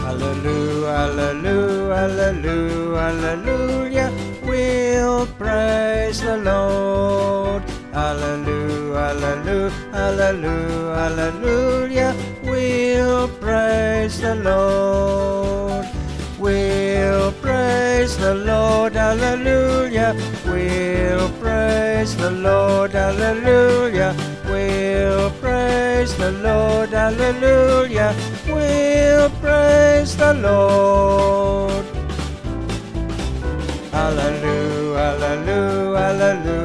Hallelujah, hallelujah, hallelujah, hallelujah. We'll praise the Lord. Hallelujah, hallelujah, hallelujah, hallelujah. We'll praise the Lord. We'll praise the Lord, hallelujah. We'll praise the Lord, hallelujah. We'll praise the Lord, hallelujah. We'll praise the Lord. Hallelujah, hallelujah, hallelujah.